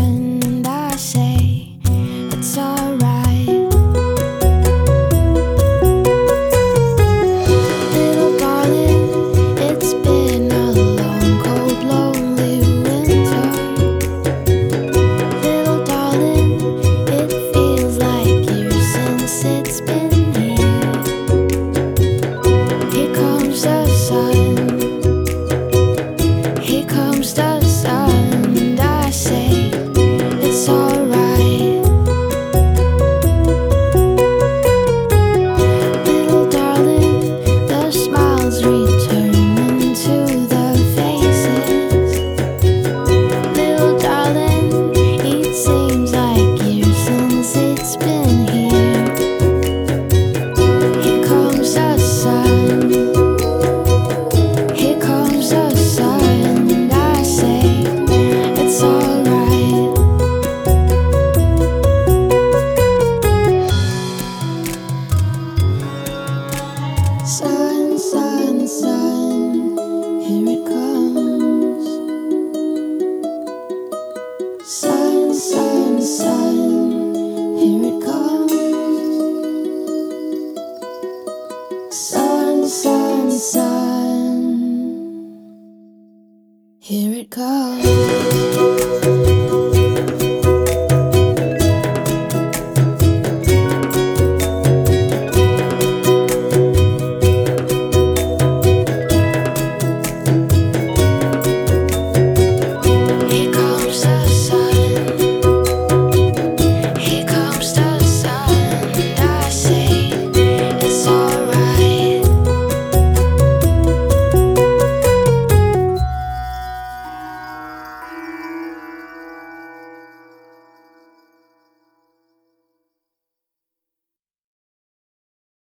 sun, and I say it's alright. Little darling, it's been a long, cold, lonely winter. Little darling, it feels like years since it's been here. Here comes the sun. Here comes the sun, and I say it's alright. Little darling, the smiles returning to the faces. Little darling, it seems like years since it's been here. Here comes the sun. Here comes the sun, and I say it's alright. Sun, sun, sun, here it comes. Sun, sun, sun, here it